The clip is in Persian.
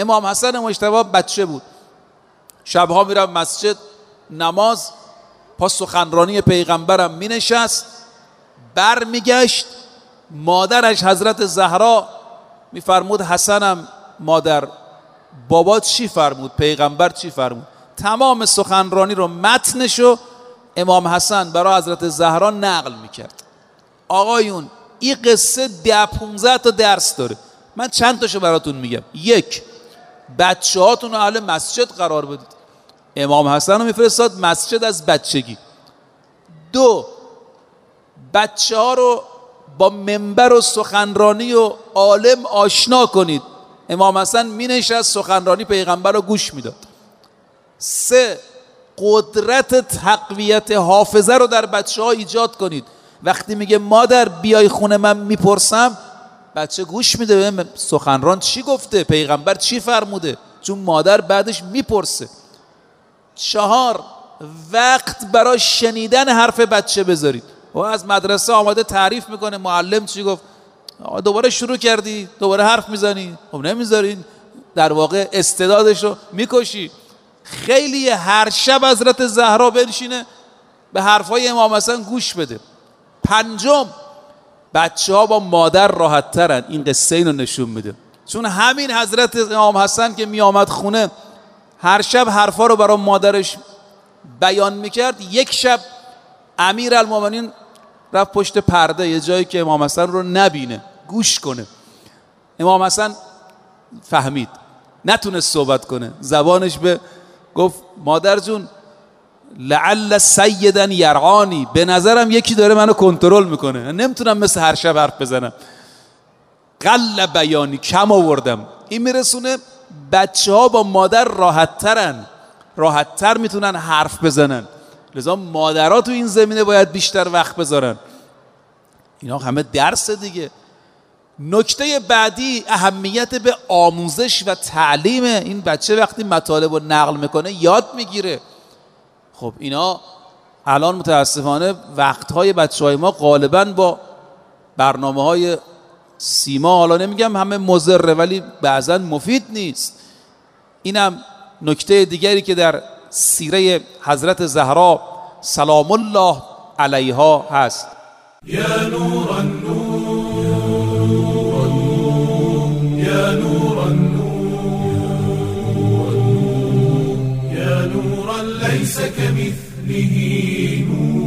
امام حسن مجتبی بچه بود، شبها میرفت مسجد نماز، پا سخنرانی پیغمبرم مینشست، بر میگشت، مادرش حضرت زهرا میفرمود حسنم مادر بابا چی فرمود، پیغمبر چی فرمود، تمام سخنرانی رو متنشو امام حسن برای حضرت زهرا نقل میکرد. آقایون این قصه 10-15 تا درس داره، من چند تاشو براتون میگم. 1. بچه هاتون رو اهل مسجد قرار بدید. امام حسن رو میفرستاد مسجد از بچگی. 2. بچه ها رو با منبر و سخنرانی و عالم آشنا کنید. امام حسن مینشست سخنرانی پیغمبر رو گوش میداد. 3. قدرت تقویت حافظه رو در بچه ها ایجاد کنید. وقتی میگه مادر بیای خونه من میپرسم، بچه گوش میده به سخنران چی گفته، پیغمبر چی فرموده، چون مادر بعدش میپرسه. 4. وقت برای شنیدن حرف بچه بذارید. و از مدرسه آماده تعریف میکنه معلم چی گفت، دوباره شروع کردی، دوباره حرف میزنی، خب نمیذارین، در واقع استعدادش رو میکشی. خیلی هر شب حضرت زهرا بنشینه به حرفای امام حسن گوش بده. 5. بچه ها با مادر راحت ترن. این قصه اینو نشون میده، چون همین حضرت امام حسن که می آمد خونه هر شب حرفا رو برای مادرش بیان میکرد. یک شب امیر المومنین رفت پشت پرده یه جایی که امام حسن رو نبینه، گوش کنه. امام حسن فهمید، نتونست صحبت کنه، زبانش به گفت مادر جون لعل سیدا یرعانی، به نظرم یکی داره منو کنترل میکنه، نمیتونم مثل هر شب حرف بزنم، قل بیانی، کم آوردم. این میرسونه بچه ها با مادر راحت ترن، راحت تر میتونن حرف بزنن، لذا مادرها تو این زمینه باید بیشتر وقت بذارن. اینا همه درس دیگه. نکته بعدی اهمیت به آموزش و تعلیم. این بچه وقتی مطالب رو نقل میکنه یاد میگیره. خب اینا الان متاسفانه وقتهای بچه های ما غالبا با برنامه های سیما، حالا نمیگم همه مضره ولی بعضا مفید نیست. اینم نکته دیگری که در سیره حضرت زهرا سلام الله علیها هست. یا نور النور یا نور النور یا نورا لیس کمثله نور